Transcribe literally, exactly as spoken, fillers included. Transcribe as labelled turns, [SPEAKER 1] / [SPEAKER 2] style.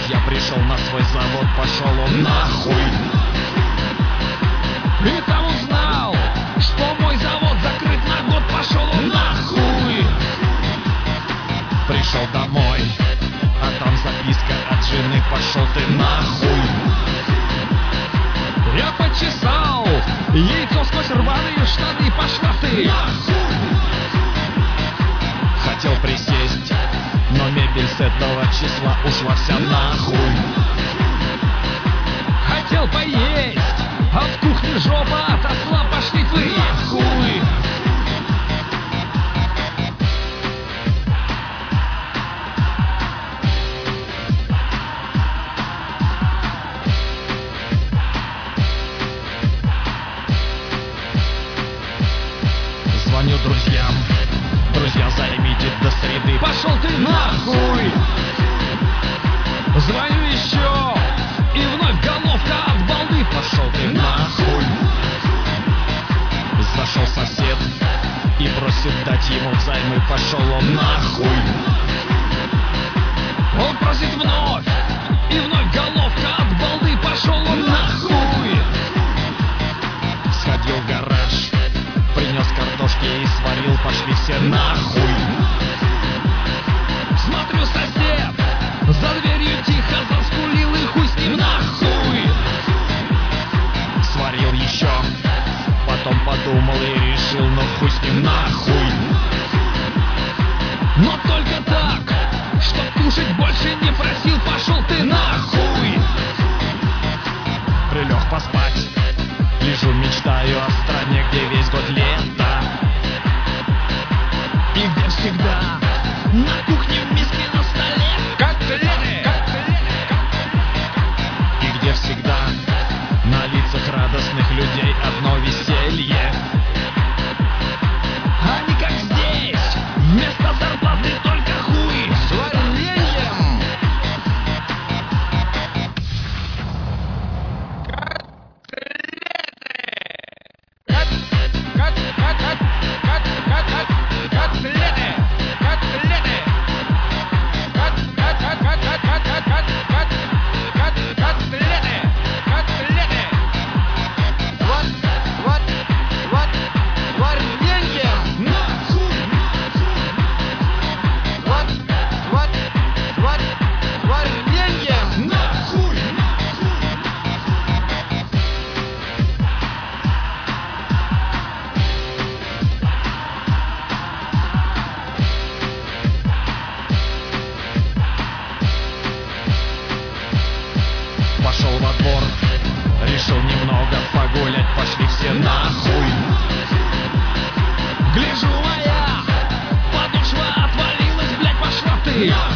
[SPEAKER 1] Я пришел на свой завод, пошел он нахуй. И там узнал, что мой завод закрыт на год, пошел он нахуй. Пришел домой, а там записка от жены: пошел ты нахуй. Я почесал яйцо сквозь рваные штаны: пошла ты нахуй. Хотел присесть, но мебель с этого числа ушла вся нахуй. Хотел поесть, а в кухне жопа отросла: пошли вы нахуй. Звоню друзьям: друзья, займите до среды, пошел ты нахуй. Звоню еще, и вновь головка от балды: пошел ты нахуй. Зашел сосед и просит дать ему взаймы: пошел он нахуй. Он просит вновь, и вновь головка от балды: пошел он нахуй. Сходил в гараж, принес картошки и сварил: пошли все нахуй. Смотрю, сосед за дверью тихо заскулил: и хуй с ним нахуй. Сварил еще, потом подумал и решил: ну хуй с ним нахуй. Но только так, чтоб кушать больше не просил: пошел ты нахуй. Прилег поспать, лежу, мечтаю о стране, где весь год лето, и где всегда на кухне в миске на столе котлеты, и где всегда на лицах радостных людей одно веселье. А не как здесь, вместо зарплаты только хуй с вареньем. Пошел во двор, решил немного погулять: пошли все нахуй. Гляжу, моя подошва отвалилась: блять, пошла ты.